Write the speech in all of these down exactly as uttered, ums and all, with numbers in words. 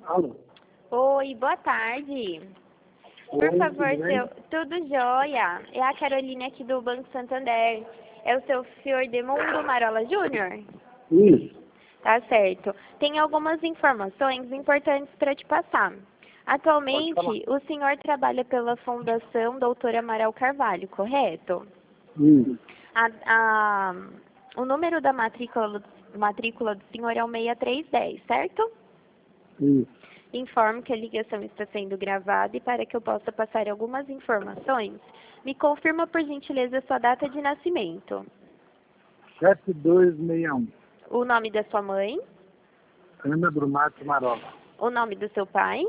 Alô? Oi, boa tarde. Por Oi, favor, tudo bem? seu... tudo jóia? É a Caroline aqui do Banco Santander. É o seu senhor Demundo Marola Júnior? Isso. Tá certo. Tem algumas informações importantes para te passar. Pode falar. Atualmente, o senhor trabalha pela Fundação Doutor Amaral Carvalho, correto? Isso. A, a, o número da matrícula, matrícula do senhor é o seis três um zero, certo? Isso. Informo que a ligação está sendo gravada e para que eu possa passar algumas informações, me confirma por gentileza sua data de nascimento. sete dois seis um. O nome da sua mãe, Ana Brumato Marola. o nome do seu pai.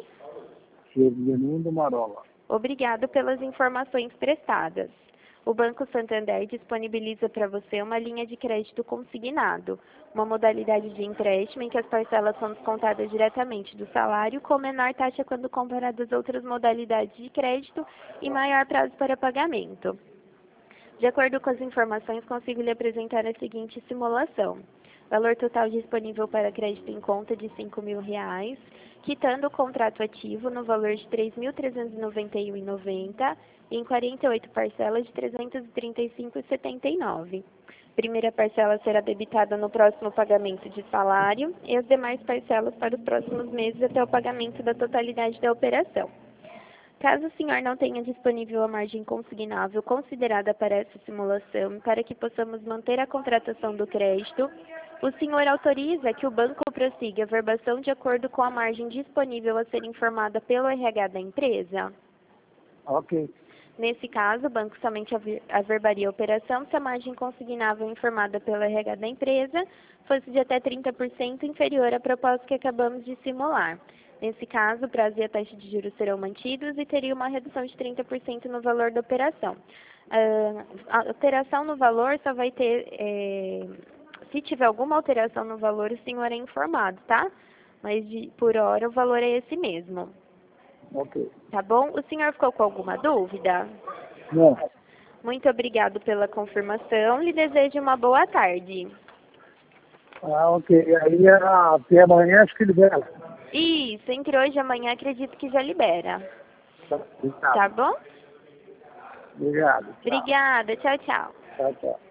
Germundo Marola. Obrigado pelas informações prestadas. O Banco Santander disponibiliza para você uma linha de crédito consignado, uma modalidade de empréstimo em que as parcelas são descontadas diretamente do salário, com menor taxa quando comparado às outras modalidades de crédito e maior prazo para pagamento. De acordo com as informações, consigo lhe apresentar a seguinte simulação. Valor total disponível para crédito em conta de cinco mil reais, quitando o contrato ativo no valor de três mil trezentos e noventa e um reais e noventa centavos em quarenta e oito parcelas de trezentos e trinta e cinco reais e setenta e nove centavos. Primeira parcela será debitada no próximo pagamento de salário e as demais parcelas para os próximos meses até o pagamento da totalidade da operação. Caso o senhor não tenha disponível a margem consignável considerada para essa simulação e para que possamos manter a contratação do crédito, o senhor autoriza que o banco prossiga a verbação de acordo com a margem disponível a ser informada pelo R H da empresa? Ok. Nesse caso, o banco somente averbaria a operação se a margem consignável informada pelo R H da empresa fosse de até trinta por cento inferior à proposta que acabamos de simular. Nesse caso, o prazo e a taxa de juros serão mantidos e teria uma redução de trinta por cento no valor da operação. Uh, a alteração no valor só vai ter, é, se tiver alguma alteração no valor, o senhor é informado, tá? Mas de, por hora o valor é esse mesmo. Ok. Tá bom? O senhor ficou com alguma dúvida? Não. Muito obrigado pela confirmação. Lhe desejo uma boa tarde. Ah, ok. Aí era até amanhã, acho que libera. Isso, entre hoje e amanhã acredito que já libera. Tá. Tá bom? Obrigado. Tchau. Obrigada. Tchau, tchau. Tchau, tchau.